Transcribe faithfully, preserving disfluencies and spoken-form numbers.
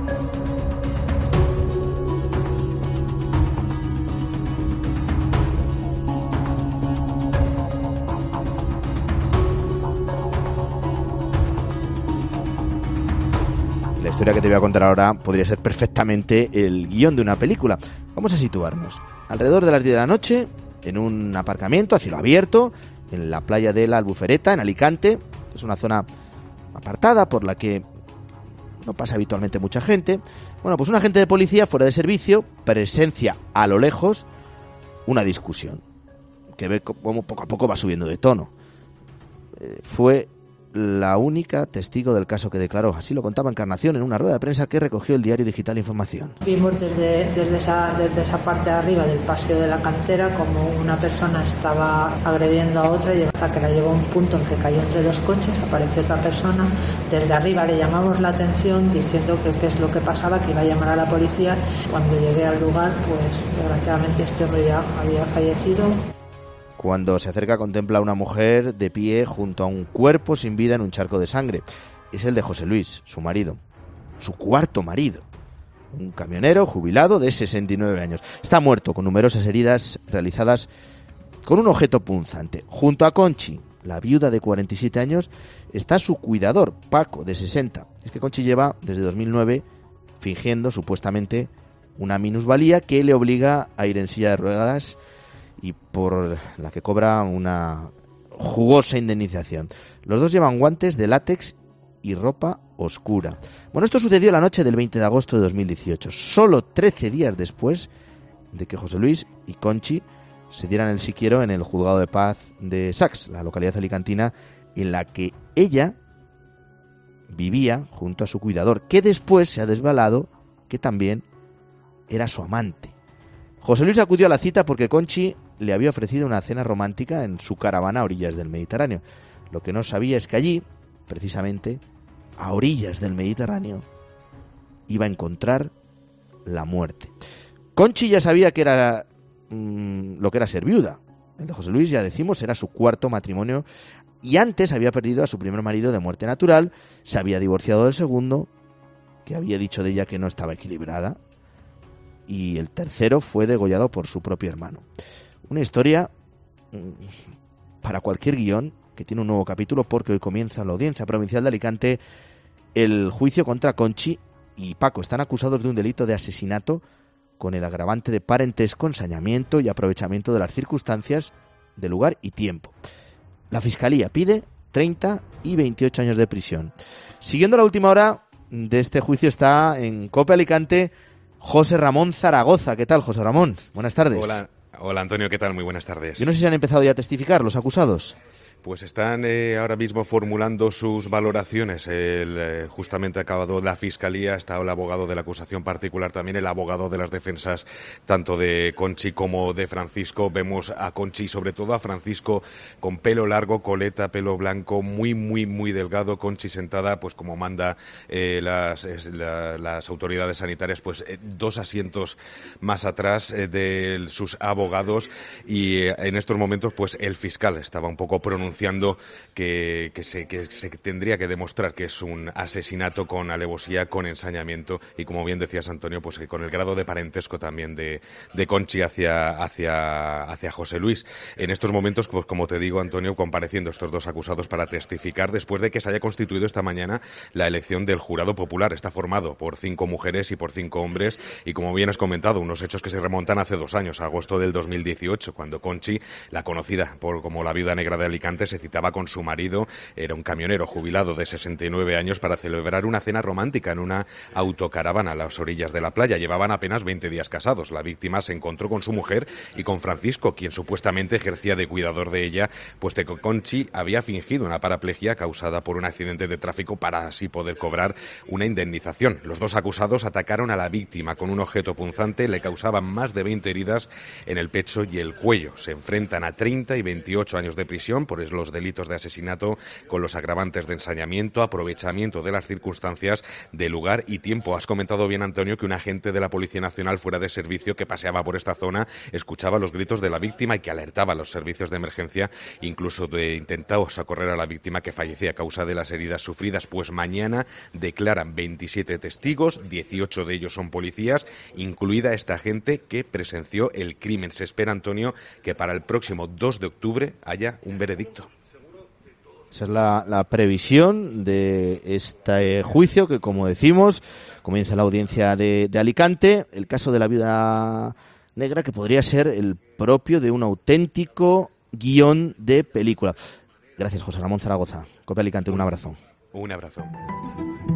La historia que te voy a contar ahora podría ser perfectamente el guión de una película. Vamos a situarnos. Alrededor de las diez de la noche, en un aparcamiento a cielo abierto, en la playa de la Albufereta, en Alicante. Es una zona apartada por la que no pasa habitualmente mucha gente. Bueno, pues un agente de policía fuera de servicio presencia a lo lejos una discusión que ve cómo poco a poco va subiendo de tono. Eh, fue la única testigo del caso que declaró. Así lo contaba Encarnación en una rueda de prensa que recogió el diario digital Información. Vimos desde, desde, esa, desde esa parte de arriba del paseo de la cantera como una persona estaba agrediendo a otra y hasta que la llevó a un punto en que cayó entre dos coches, apareció otra persona. Desde arriba le llamamos la atención diciendo que qué es lo que pasaba, que iba a llamar a la policía. Cuando llegué al lugar, pues desgraciadamente este hombre ya había fallecido. Cuando se acerca contempla a una mujer de pie junto a un cuerpo sin vida en un charco de sangre. Es el de José Luis, su marido, su cuarto marido. Un camionero jubilado de sesenta y nueve años. Está muerto con numerosas heridas realizadas con un objeto punzante. Junto a Conchi, la viuda de cuarenta y siete años, está su cuidador, Paco, de sesenta. Es que Conchi lleva desde dos mil nueve fingiendo supuestamente una minusvalía que le obliga a ir en silla de ruedas y por la que cobra una jugosa indemnización. Los dos llevan guantes de látex y ropa oscura. Bueno, esto sucedió la noche del veinte de agosto de dos mil dieciocho, solo trece días después de que José Luis y Conchi se dieran el sí quiero en el juzgado de paz de Sax, la localidad alicantina en la que ella vivía junto a su cuidador, que después se ha desvelado que también era su amante. José Luis acudió a la cita porque Conchi le había ofrecido una cena romántica en su caravana a orillas del Mediterráneo. Lo que no sabía es que allí, precisamente, a orillas del Mediterráneo, iba a encontrar la muerte. Conchi ya sabía que era mmm, lo que era ser viuda. El de José Luis, ya decimos, era su cuarto matrimonio y antes había perdido a su primer marido de muerte natural, se había divorciado del segundo, que había dicho de ella que no estaba equilibrada, y el tercero fue degollado por su propio hermano. Una historia para cualquier guión que tiene un nuevo capítulo porque hoy comienza en la Audiencia Provincial de Alicante el juicio contra Conchi y Paco. Están acusados de un delito de asesinato con el agravante de parentesco, ensañamiento y aprovechamiento de las circunstancias de lugar y tiempo. La Fiscalía pide treinta y veintiocho años de prisión. Siguiendo la última hora de este juicio está en COPE Alicante José Ramón Zaragoza. ¿Qué tal, José Ramón? Buenas tardes. Hola, hola Antonio, ¿qué tal? Muy buenas tardes. Yo no sé si han empezado ya a testificar los acusados. Pues están eh, ahora mismo formulando sus valoraciones. El, eh, justamente ha acabado la Fiscalía, está el abogado de la acusación particular, también el abogado de las defensas, tanto de Conchi como de Francisco. Vemos a Conchi, sobre todo a Francisco, con pelo largo, coleta, pelo blanco, muy, muy, muy delgado. Conchi sentada, pues como manda eh, las, es, la, las autoridades sanitarias, pues eh, dos asientos más atrás eh, de sus abogados. Y eh, en estos momentos, pues el fiscal estaba un poco pronunciado Que, que, se, que se tendría que demostrar que es un asesinato con alevosía, con ensañamiento y, como bien decías, Antonio, pues con el grado de parentesco también de, de Conchi hacia, hacia, hacia José Luis. En estos momentos, pues como te digo, Antonio, compareciendo estos dos acusados para testificar después de que se haya constituido esta mañana la elección del jurado popular. Está formado por cinco mujeres y por cinco hombres y, como bien has comentado, unos hechos que se remontan hace dos años, a agosto del dos mil dieciocho, cuando Conchi, la conocida por como la viuda negra de Alicante, se citaba con su marido, era un camionero jubilado de sesenta y nueve años, para celebrar una cena romántica en una autocaravana a las orillas de la playa. Llevaban apenas veinte días casados. La víctima se encontró con su mujer y con Francisco, quien supuestamente ejercía de cuidador de ella, pues que Conchi había fingido una paraplegia causada por un accidente de tráfico para así poder cobrar una indemnización. Los dos acusados atacaron a la víctima con un objeto punzante, le causaban más de veinte heridas en el pecho y el cuello. Se enfrentan a treinta y veintiocho años de prisión por sobre los delitos de asesinato con los agravantes de ensañamiento, aprovechamiento de las circunstancias de lugar y tiempo. Has comentado bien, Antonio, que un agente de la Policía Nacional fuera de servicio que paseaba por esta zona escuchaba los gritos de la víctima y que alertaba a los servicios de emergencia, incluso de intentó socorrer a la víctima, que fallecía a causa de las heridas sufridas. Pues mañana declaran veintisiete testigos, dieciocho de ellos son policías, incluida esta gente que presenció el crimen. Se espera, Antonio, que para el próximo dos de octubre haya un veredicto. Esa es la, la previsión de este juicio que, como decimos, comienza la audiencia de, de Alicante. El caso de la viuda negra, que podría ser el propio de un auténtico guión de película. Gracias, José Ramón Zaragoza. COPE Alicante, un abrazo. Un abrazo.